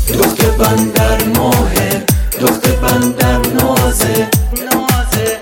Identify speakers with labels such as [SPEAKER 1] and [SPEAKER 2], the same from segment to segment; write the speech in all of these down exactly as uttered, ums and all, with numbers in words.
[SPEAKER 1] دخت بندر ماهه، دخت بندر نازه نازه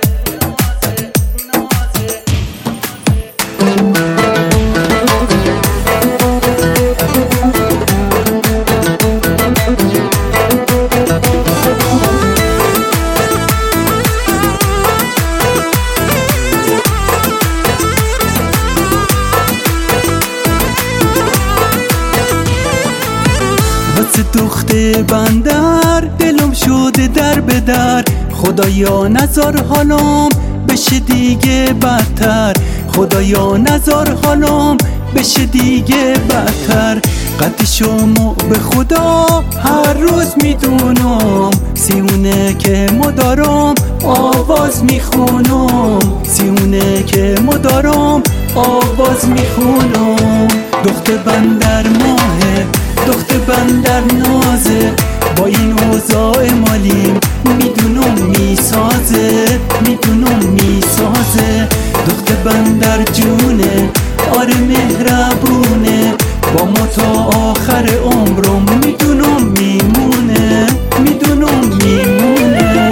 [SPEAKER 2] واسه دخت بندر دلم شده در به در، خدایا نذار حالم بشه دیگه بدتر، خدایا نذار حالم بشه دیگه بدتر. قد شما به خدا هر روز میدونم، سیونه که مدارم آواز میخونم، سیونه که مدارم آواز میخونم. دخت بندر ماهه، دخت بندر نازه، با این اوضاع مالیم میدونم میسازه، میدونم میسازه. دخت بندر جونه، آره مهربونه، با ما تا آخر عمرم میدونم میمونه، میدونم میمونه.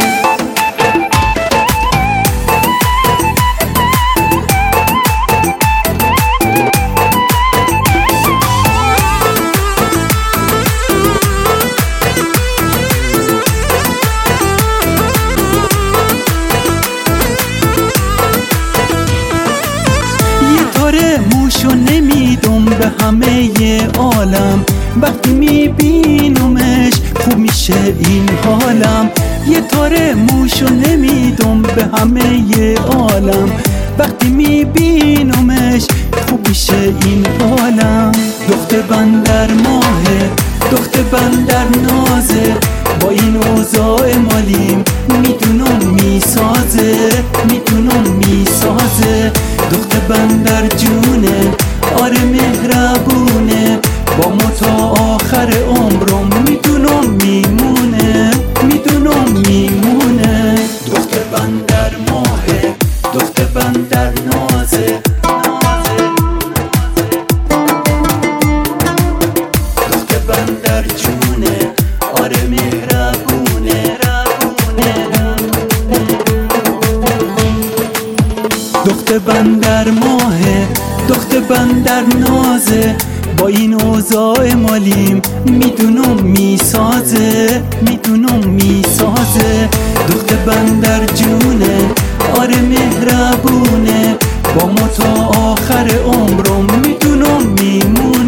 [SPEAKER 2] موشو نمیدم به همه عالم، وقتی میبینمش خوب میشه این حالم. یه تاره موشو نمیدم به همه عالم، وقتی میبینمش خوب میشه این حالم. دخت بندر ماهه، دخت بندر نازه، با این اوضاع مالیم میدونم میسازه، میدونم میسازه. دخت بندر جونه، آره مهربونه، با ما تا آخر عمرم میدونم میمونه، میدونم میمونه. دخت بندر ماهه، دخت بندر نازه، دخت بندر جونه، آره مهربونه. دخت بندر ماهه، دخت بندر نازه، با این اوضاع مالیم میدونم میسازه، میدونم میسازه. دخت بندر جونه، آره مهربونه، با ما تا آخر عمرم میدونم میمونه.